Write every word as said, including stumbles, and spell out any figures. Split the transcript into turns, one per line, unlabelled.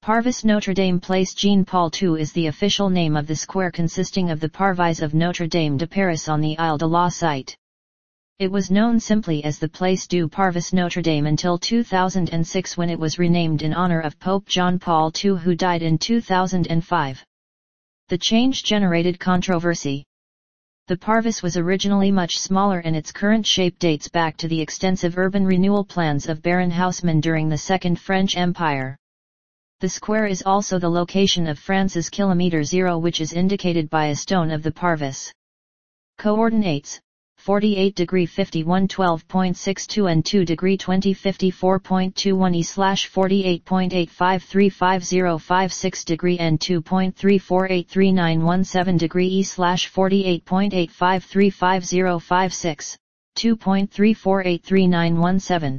Parvis Notre Dame Place Jean Paul the Second is the official name of the square consisting of the Parvis of Notre Dame de Paris on the Isle de la Cité. It was known simply as the Place du Parvis Notre Dame until two thousand six, when it was renamed in honor of Pope John Paul the Second, who died in two thousand five. The change generated controversy. The Parvis was originally much smaller, and its current shape dates back to the extensive urban renewal plans of Baron Haussmann during the Second French Empire. The square is also the location of France's Kilometre Zero, which is indicated by a stone of the Parvis. Coordinates: forty-eight degree fifty-one twelve point six two and two degree twenty fifty-four point two one e slash forty-eight point eight five three five zero five six degree and two point three four eight three nine one seven degree e slash forty-eight point eight five three five zero five six, two point three four eight three nine one seven.